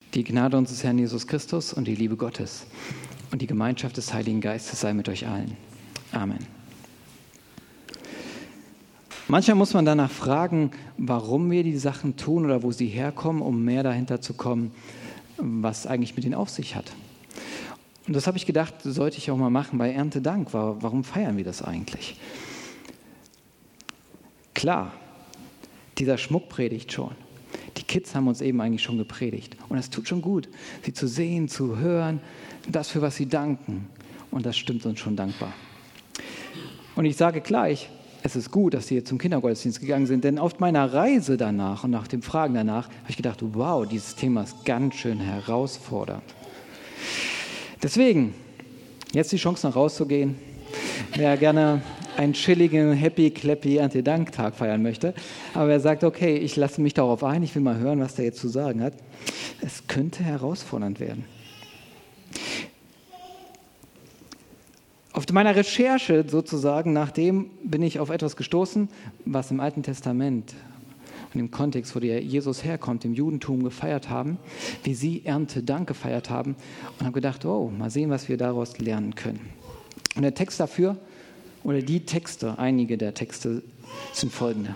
Die Gnade unseres Herrn Jesus Christus und die Liebe Gottes und die Gemeinschaft des Heiligen Geistes sei mit euch allen. Amen. Manchmal muss man danach fragen, warum wir die Sachen tun oder wo sie herkommen, um mehr dahinter zu kommen, was eigentlich mit ihnen auf sich hat. Und das habe ich gedacht, sollte ich auch mal machen bei Erntedank. Warum feiern wir das eigentlich? Klar, dieser Schmuck predigt schon. Die Kids haben uns eben eigentlich schon gepredigt. Und es tut schon gut, sie zu sehen, zu hören, das, für was sie danken. Und das stimmt uns schon dankbar. Und ich sage gleich, es ist gut, dass sie jetzt zum Kindergottesdienst gegangen sind, denn auf meiner Reise danach und nach dem Fragen danach habe ich gedacht, wow, dieses Thema ist ganz schön herausfordernd. Deswegen, jetzt die Chance noch rauszugehen, wer gerne einen chilligen, happy, clappy Erntedanktag feiern möchte, aber wer sagt, okay, ich lasse mich darauf ein, ich will mal hören, was der jetzt zu sagen hat, es könnte herausfordernd werden. Auf meiner Recherche sozusagen, nachdem bin ich auf etwas gestoßen, was im Alten Testament und im Kontext, wo der Jesus herkommt, im Judentum gefeiert haben, wie sie Erntedank gefeiert haben und habe gedacht, oh, mal sehen, was wir daraus lernen können. Und der Text dafür, oder die Texte, einige der Texte sind folgende.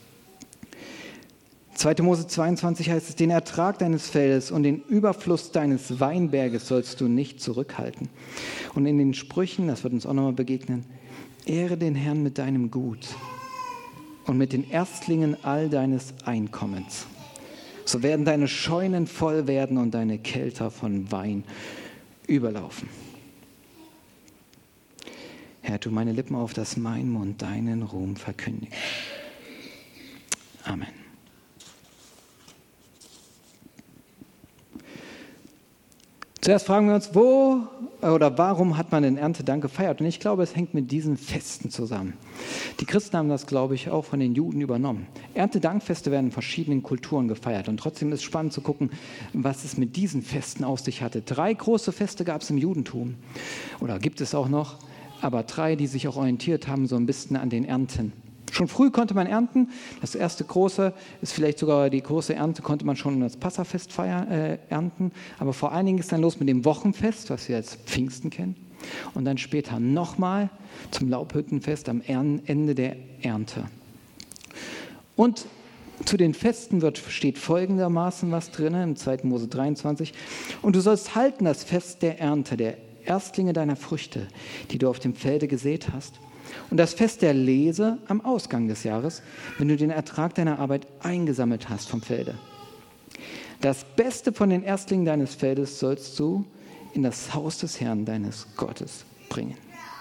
2. Mose 22 heißt es, den Ertrag deines Feldes und den Überfluss deines Weinberges sollst du nicht zurückhalten. Und in den Sprüchen, das wird uns auch nochmal begegnen, ehre den Herrn mit deinem Gut und mit den Erstlingen all deines Einkommens. So werden deine Scheunen voll werden und deine Kelter von Wein überlaufen. Herr, tu meine Lippen auf, dass mein Mund deinen Ruhm verkündigt. Amen. Zuerst fragen wir uns, wo oder warum hat man den Erntedank gefeiert? Und ich glaube, es hängt mit diesen Festen zusammen. Die Christen haben das, glaube ich, auch von den Juden übernommen. Erntedankfeste werden in verschiedenen Kulturen gefeiert. Und trotzdem ist es spannend zu gucken, was es mit diesen Festen auf sich hatte. 3 große Feste gab es im Judentum. Oder gibt es auch noch. Aber 3, die sich auch orientiert haben, so ein bisschen an den Ernten. Schon früh konnte man ernten. Das erste große ist vielleicht sogar die große Ernte, konnte man schon das Passafest ernten. Aber vor allen Dingen ist dann los mit dem Wochenfest, was wir als Pfingsten kennen. Und dann später nochmal zum Laubhüttenfest am Ende der Ernte. Und zu den Festen steht folgendermaßen was drin, im 2. Mose 23. Und du sollst halten das Fest der Ernte, der Erstlinge deiner Früchte, die du auf dem Felde gesät hast. Und das Fest der Lese am Ausgang des Jahres, wenn du den Ertrag deiner Arbeit eingesammelt hast vom Felde. Das Beste von den Erstlingen deines Feldes sollst du in das Haus des Herrn deines Gottes bringen.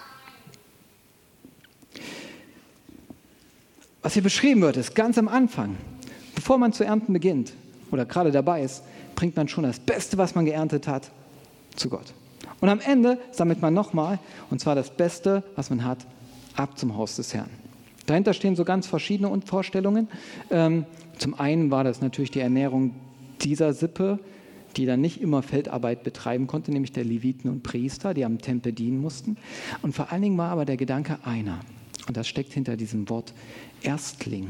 Was hier beschrieben wird, ist ganz am Anfang, bevor man zu ernten beginnt oder gerade dabei ist, bringt man schon das Beste, was man geerntet hat, zu Gott. Und am Ende sammelt man nochmal, und zwar das Beste, was man hat, ab zum Haus des Herrn. Dahinter stehen so ganz verschiedene Vorstellungen. Zum einen war das natürlich die Ernährung dieser Sippe, die dann nicht immer Feldarbeit betreiben konnte, nämlich der Leviten und Priester, die am Tempel dienen mussten. Und vor allen Dingen war aber der Gedanke einer. Und das steckt hinter diesem Wort Erstling.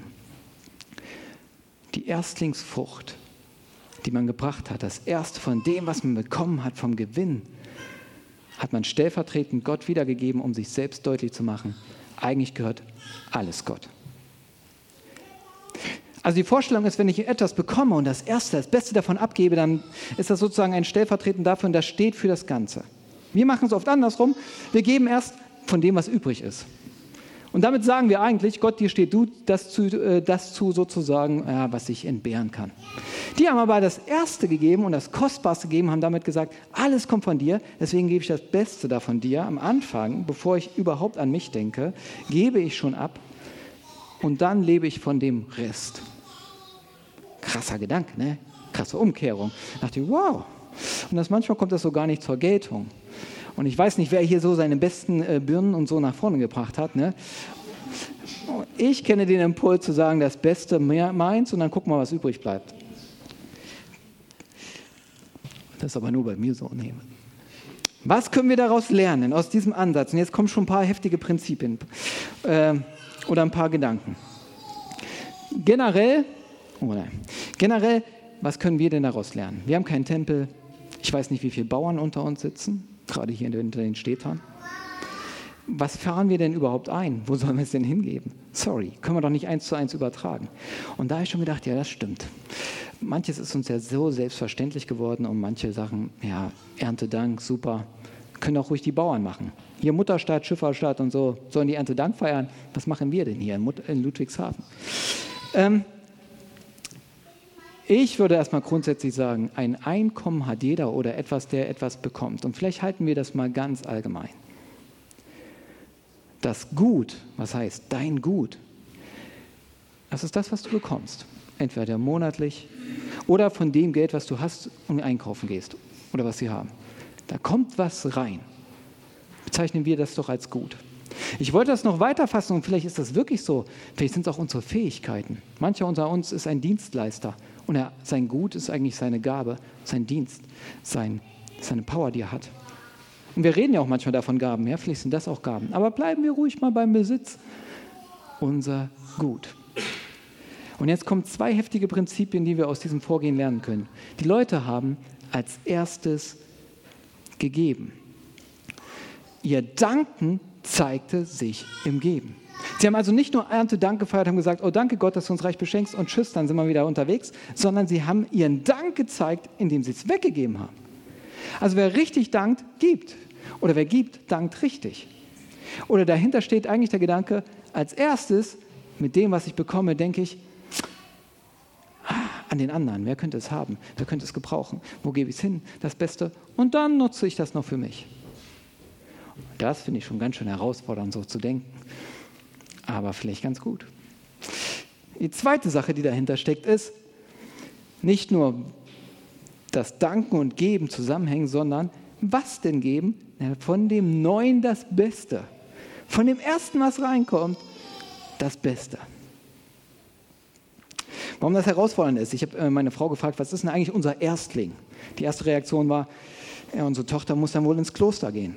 Die Erstlingsfrucht, die man gebracht hat, das Erste von dem, was man bekommen hat vom Gewinn, hat man stellvertretend Gott wiedergegeben, um sich selbst deutlich zu machen, eigentlich gehört alles Gott. Also die Vorstellung ist, wenn ich etwas bekomme und das Erste, das Beste davon abgebe, dann ist das sozusagen ein Stellvertretend dafür und das steht für das Ganze. Wir machen es oft andersrum, wir geben erst von dem, was übrig ist. Und damit sagen wir eigentlich, Gott, dir steht das zu sozusagen, was ich entbehren kann. Die haben aber das Erste gegeben und das Kostbarste gegeben, haben damit gesagt, alles kommt von dir, deswegen gebe ich das Beste davon dir. Am Anfang, bevor ich überhaupt an mich denke, gebe ich schon ab und dann lebe ich von dem Rest. Krasser Gedanke, ne? Krasse Umkehrung. Da dachte ich, wow. Und manchmal kommt das so gar nicht zur Geltung. Und ich weiß nicht, wer hier so seine besten Birnen und so nach vorne gebracht hat. Ne? Ich kenne den Impuls zu sagen, das Beste meins und dann gucken wir, was übrig bleibt. Das ist aber nur bei mir so. Nee. Was können wir daraus lernen, aus diesem Ansatz? Und jetzt kommen schon ein paar heftige Prinzipien oder ein paar Gedanken. Generell was können wir denn daraus lernen? Wir haben keinen Tempel. Ich weiß nicht, wie viele Bauern unter uns sitzen, gerade hier hinter den Städtern. Was fahren wir denn überhaupt ein? Wo sollen wir es denn hingeben? Sorry, können wir doch nicht 1:1 übertragen. Und da habe ich schon gedacht, ja, das stimmt. Manches ist uns ja so selbstverständlich geworden und manche Sachen, ja, Erntedank, super, können auch ruhig die Bauern machen. Hier Mutterstadt, Schifferstadt und so, sollen die Erntedank feiern. Was machen wir denn hier in Ludwigshafen? Ich würde erstmal grundsätzlich sagen, ein Einkommen hat jeder oder etwas, der etwas bekommt. Und vielleicht halten wir das mal ganz allgemein. Das Gut, was heißt dein Gut, das ist das, was du bekommst. Entweder monatlich oder von dem Geld, was du hast und einkaufen gehst oder was sie haben. Da kommt was rein. Bezeichnen wir das doch als Gut. Ich wollte das noch weiter fassen und vielleicht ist das wirklich so. Vielleicht sind es auch unsere Fähigkeiten. Mancher unter uns ist ein Dienstleister und sein Gut ist eigentlich seine Gabe, sein Dienst, seine Power, die er hat. Und wir reden ja auch manchmal davon Gaben, ja, vielleicht sind das auch Gaben. Aber bleiben wir ruhig mal beim Besitz. Unser Gut. Und jetzt kommen 2 heftige Prinzipien, die wir aus diesem Vorgehen lernen können. Die Leute haben als erstes gegeben. Ihr Danken zeigte sich im Geben. Sie haben also nicht nur Erntedank gefeiert, haben gesagt, oh danke Gott, dass du uns reich beschenkst und tschüss, dann sind wir wieder unterwegs, sondern sie haben ihren Dank gezeigt, indem sie es weggegeben haben. Also wer richtig dankt, gibt. Oder wer gibt, dankt richtig. Oder dahinter steht eigentlich der Gedanke, als erstes, mit dem, was ich bekomme, denke ich, an den anderen. Wer könnte es haben? Wer könnte es gebrauchen? Wo gebe ich es hin? Das Beste. Und dann nutze ich das noch für mich. Das finde ich schon ganz schön herausfordernd, so zu denken. Aber vielleicht ganz gut. Die zweite Sache, die dahinter steckt, ist, nicht nur das Danken und Geben zusammenhängen, sondern was denn geben? Ja, von dem Neuen das Beste. Von dem Ersten, was reinkommt, das Beste. Warum das herausfordernd ist? Ich habe meine Frau gefragt, was ist denn eigentlich unser Erstling? Die erste Reaktion war, ja, unsere Tochter muss dann wohl ins Kloster gehen.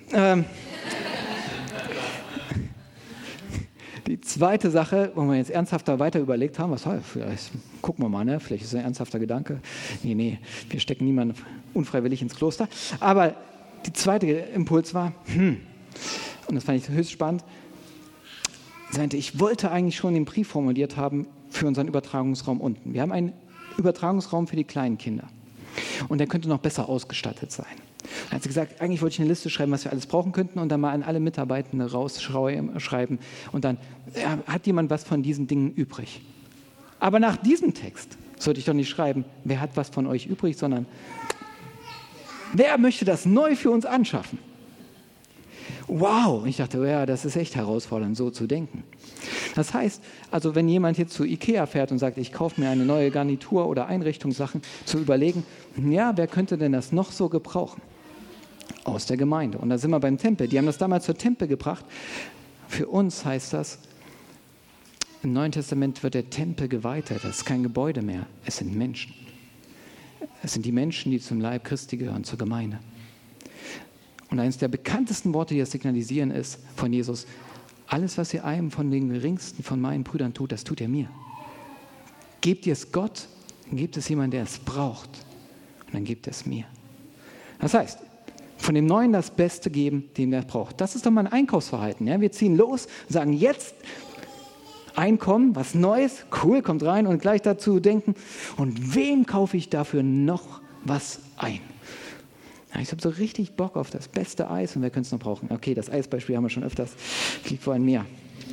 Die zweite Sache, wo wir jetzt ernsthafter weiter überlegt haben, vielleicht gucken wir mal, ne? Vielleicht ist es ein ernsthafter Gedanke. Nee, wir stecken niemanden unfreiwillig ins Kloster. Aber die zweite Impuls war, und das fand ich höchst spannend, ich wollte eigentlich schon den Brief formuliert haben für unseren Übertragungsraum unten. Wir haben einen Übertragungsraum für die kleinen Kinder. Und der könnte noch besser ausgestattet sein. Dann hat sie gesagt, eigentlich wollte ich eine Liste schreiben, was wir alles brauchen könnten und dann mal an alle Mitarbeitenden rausschreiben. Und dann hat jemand was von diesen Dingen übrig. Aber nach diesem Text sollte ich doch nicht schreiben, wer hat was von euch übrig, sondern wer möchte das neu für uns anschaffen? Wow! Und ich dachte, ja, das ist echt herausfordernd, so zu denken. Das heißt, also wenn jemand jetzt zu Ikea fährt und sagt, ich kaufe mir eine neue Garnitur oder Einrichtungssachen, zu überlegen, ja, wer könnte denn das noch so gebrauchen? Aus der Gemeinde. Und da sind wir beim Tempel. Die haben das damals zur Tempel gebracht. Für uns heißt das, im Neuen Testament wird der Tempel geweitet. Das ist kein Gebäude mehr. Es sind Menschen. Es sind die Menschen, die zum Leib Christi gehören, zur Gemeinde. Und eines der bekanntesten Worte, die das signalisieren, ist von Jesus, alles, was ihr einem von den geringsten von meinen Brüdern tut, das tut ihr mir. Gebt ihr es Gott, dann gibt es jemanden, der es braucht. Und dann gebt es mir. Das heißt, von dem Neuen das Beste geben, dem der braucht. Das ist doch mal ein Einkaufsverhalten. Ja? Wir ziehen los, sagen jetzt Einkommen, was Neues, cool, kommt rein und gleich dazu denken, und wem kaufe ich dafür noch was ein? Ja, ich habe so richtig Bock auf das beste Eis und wer könnte es noch brauchen? Okay, das Eisbeispiel haben wir schon öfters, liegt vor mir.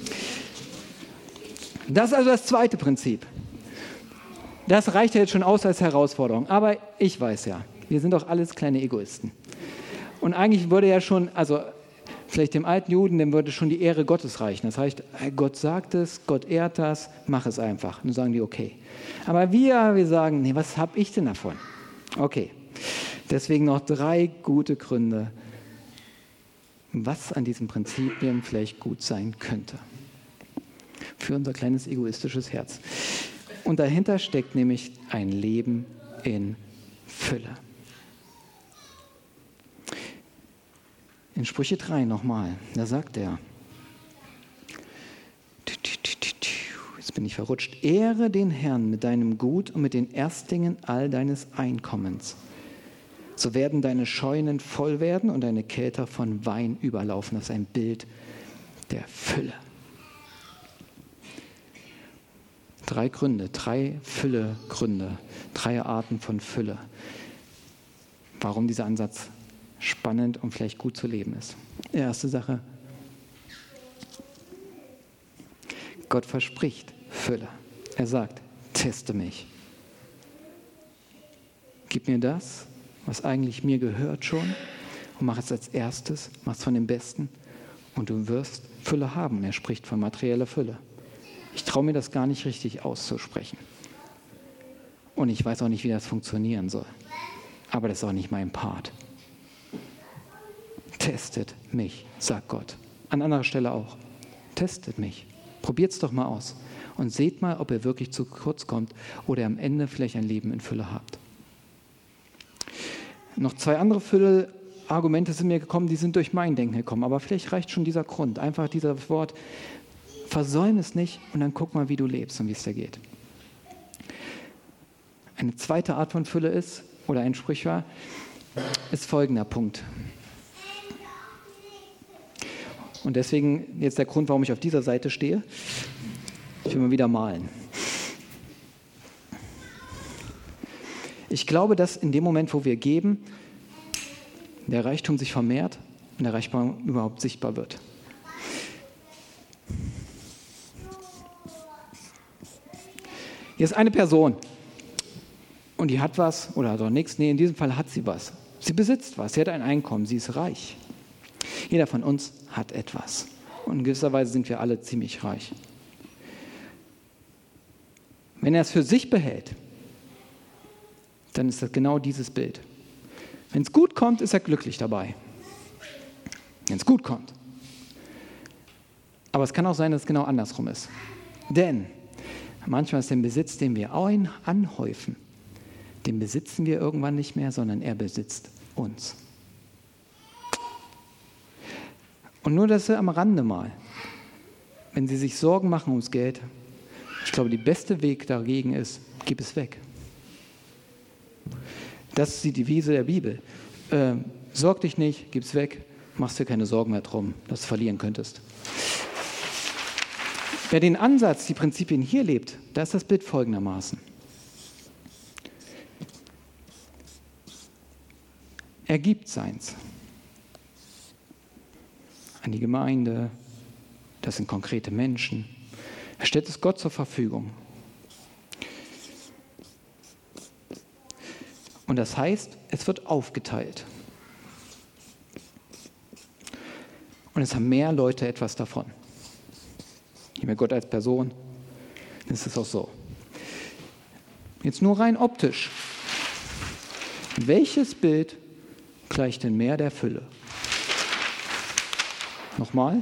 Das ist also das zweite Prinzip. Das reicht ja jetzt schon aus als Herausforderung, aber ich weiß ja, wir sind doch alles kleine Egoisten. Und eigentlich würde ja schon, also vielleicht dem alten Juden, dem würde schon die Ehre Gottes reichen. Das heißt, Gott sagt es, Gott ehrt das, mach es einfach. Und dann sagen die, okay. Aber wir sagen, nee, was habe ich denn davon? Okay, deswegen noch 3 gute Gründe, was an diesen Prinzipien vielleicht gut sein könnte. Für unser kleines egoistisches Herz. Und dahinter steckt nämlich ein Leben in Fülle. In Sprüche 3 nochmal, da sagt er, jetzt bin ich verrutscht. Ehre den Herrn mit deinem Gut und mit den Erstlingen all deines Einkommens. So werden deine Scheunen voll werden und deine Kelter von Wein überlaufen. Das ist ein Bild der Fülle. 3 Gründe, 3 Füllegründe, 3 Arten von Fülle. Warum dieser Ansatz spannend und vielleicht gut zu leben ist. Erste Sache. Gott verspricht Fülle. Er sagt, teste mich. Gib mir das, was eigentlich mir gehört schon, und mach es als erstes, mach es von dem Besten und du wirst Fülle haben. Er spricht von materieller Fülle. Ich traue mir das gar nicht richtig auszusprechen. Und ich weiß auch nicht, wie das funktionieren soll. Aber das ist auch nicht mein Part. Testet mich, sagt Gott. An anderer Stelle auch. Testet mich. Probiert es doch mal aus. Und seht mal, ob ihr wirklich zu kurz kommt oder am Ende vielleicht ein Leben in Fülle habt. Noch 2 andere Fülle-Argumente sind mir gekommen, die sind durch mein Denken gekommen. Aber vielleicht reicht schon dieser Grund. Einfach dieser Wort, versäum es nicht und dann guck mal, wie du lebst und wie es dir geht. Eine zweite Art von Fülle ist, oder ein Sprichwort, ist folgender Punkt. Und deswegen jetzt der Grund, warum ich auf dieser Seite stehe. Ich will mal wieder malen. Ich glaube, dass in dem Moment, wo wir geben, der Reichtum sich vermehrt und der Reichtum überhaupt sichtbar wird. Hier ist eine Person und die hat was oder hat auch nichts. Nee, in diesem Fall hat sie was. Sie besitzt was, sie hat ein Einkommen, sie ist reich. Jeder von uns hat etwas. Und in gewisser Weise sind wir alle ziemlich reich. Wenn er es für sich behält, dann ist das genau dieses Bild. Wenn es gut kommt, ist er glücklich dabei. Wenn es gut kommt. Aber es kann auch sein, dass es genau andersrum ist. Denn manchmal ist der Besitz, den wir anhäufen, den besitzen wir irgendwann nicht mehr, sondern er besitzt uns. Und nur das am Rande mal. Wenn Sie sich Sorgen machen ums Geld, ich glaube, der beste Weg dagegen ist, gib es weg. Das ist die Devise der Bibel. Sorg dich nicht, gib es weg, machst dir keine Sorgen mehr drum, dass du verlieren könntest. Wer den Ansatz, die Prinzipien hier lebt, da ist das Bild folgendermaßen. Er gibt seins. An die Gemeinde, das sind konkrete Menschen. Er stellt es Gott zur Verfügung. Und das heißt, es wird aufgeteilt. Und es haben mehr Leute etwas davon. Je mehr Gott als Person, dann ist es auch so. Jetzt nur rein optisch. Welches Bild gleicht denn mehr der Fülle? Nochmal.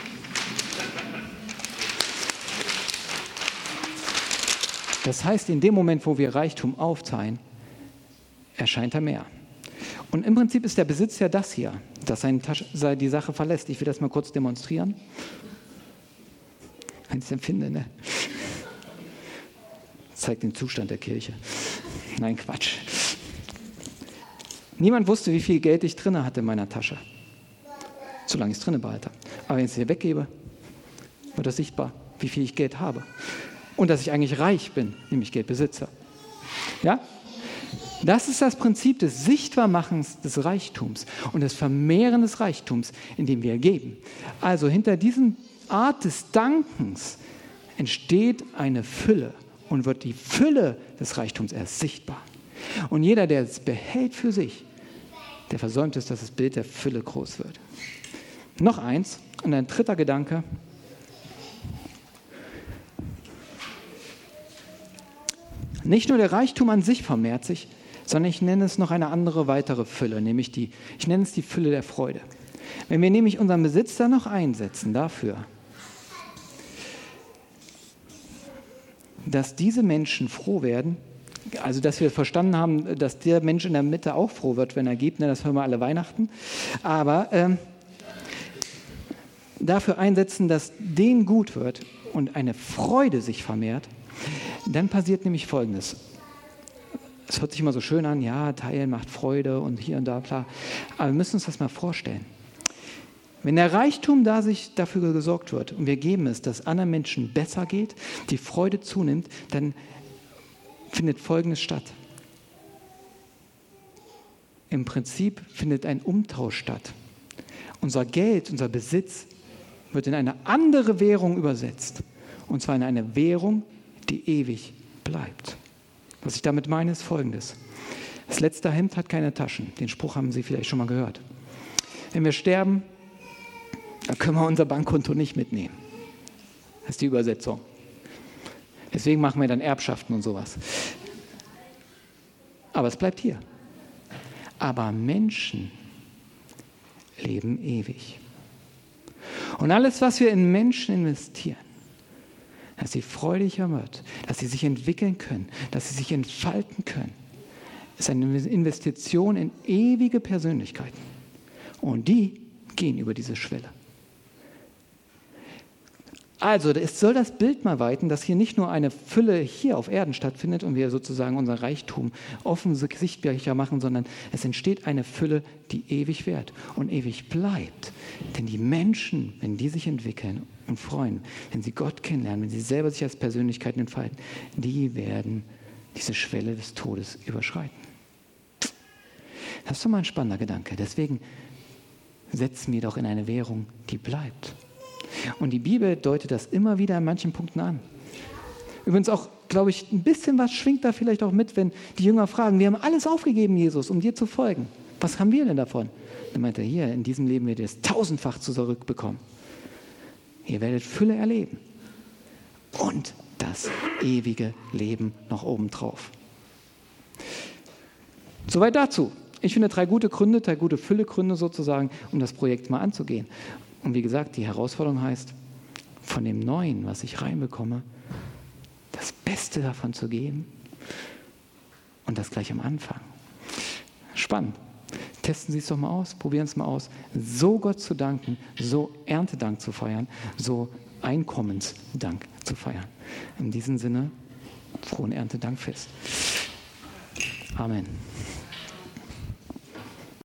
Das heißt, in dem Moment, wo wir Reichtum aufteilen, erscheint er mehr. Und im Prinzip ist der Besitz ja das hier, dass seine die Sache verlässt. Ich will das mal kurz demonstrieren. Wenn ich es empfinde, ne? Zeigt den Zustand der Kirche. Nein, Quatsch. Niemand wusste, wie viel Geld ich drin hatte in meiner Tasche. Solange ich es drin behalte. Aber wenn ich es hier weggebe, wird das sichtbar, wie viel ich Geld habe. Und dass ich eigentlich reich bin, nämlich Geld besitze. Ja? Das ist das Prinzip des Sichtbarmachens des Reichtums und des Vermehren des Reichtums, indem wir geben. Also hinter diesem Art des Dankens entsteht eine Fülle und wird die Fülle des Reichtums erst sichtbar. Und jeder, der es behält für sich, der versäumt es, dass das Bild der Fülle groß wird. Noch eins und ein dritter Gedanke. Nicht nur der Reichtum an sich vermehrt sich, sondern ich nenne es noch eine andere weitere Fülle, nämlich ich nenne es die Fülle der Freude. Wenn wir nämlich unseren Besitz da noch einsetzen dafür, dass diese Menschen froh werden, also dass wir verstanden haben, dass der Mensch in der Mitte auch froh wird, wenn er gibt, ne, das hören wir alle Weihnachten, aber dafür einsetzen, dass denen gut wird und eine Freude sich vermehrt, dann passiert nämlich Folgendes. Es hört sich immer so schön an, ja, teilen macht Freude und hier und da, klar. Aber wir müssen uns das mal vorstellen. Wenn der Reichtum sich dafür gesorgt wird und wir geben es, dass anderen Menschen besser geht, die Freude zunimmt, dann findet Folgendes statt. Im Prinzip findet ein Umtausch statt. Unser Geld, unser Besitz wird in eine andere Währung übersetzt. Und zwar in eine Währung, die ewig bleibt. Was ich damit meine, ist Folgendes. Das letzte Hemd hat keine Taschen. Den Spruch haben Sie vielleicht schon mal gehört. Wenn wir sterben, dann können wir unser Bankkonto nicht mitnehmen. Das ist die Übersetzung. Deswegen machen wir dann Erbschaften und sowas. Aber es bleibt hier. Aber Menschen leben ewig. Und alles, was wir in Menschen investieren, dass sie freudiger wird, dass sie sich entwickeln können, dass sie sich entfalten können, ist eine Investition in ewige Persönlichkeiten. Und die gehen über diese Schwelle. Also, es soll das Bild mal weiten, dass hier nicht nur eine Fülle hier auf Erden stattfindet und wir sozusagen unser Reichtum offen sichtbarer machen, sondern es entsteht eine Fülle, die ewig währt und ewig bleibt. Denn die Menschen, wenn die sich entwickeln und freuen, wenn sie Gott kennenlernen, wenn sie selber sich als Persönlichkeiten entfalten, die werden diese Schwelle des Todes überschreiten. Das ist doch mal ein spannender Gedanke. Deswegen setzen wir doch in eine Währung, die bleibt. Und die Bibel deutet das immer wieder an manchen Punkten an. Übrigens auch, glaube ich, ein bisschen was schwingt da vielleicht auch mit, wenn die Jünger fragen, wir haben alles aufgegeben, Jesus, um dir zu folgen. Was haben wir denn davon? Dann meint er, hier, in diesem Leben werdet ihr es 1000-fach zurückbekommen. Ihr werdet Fülle erleben. Und das ewige Leben noch obendrauf. Soweit dazu. Ich finde 3 gute Gründe, 3 gute Füllegründe sozusagen, um das Projekt mal anzugehen. Und wie gesagt, die Herausforderung heißt, von dem Neuen, was ich reinbekomme, das Beste davon zu geben und das gleich am Anfang. Spannend. Testen Sie es doch mal aus, probieren es mal aus. So Gott zu danken, so Erntedank zu feiern, so Einkommensdank zu feiern. In diesem Sinne, frohen Erntedankfest. Amen.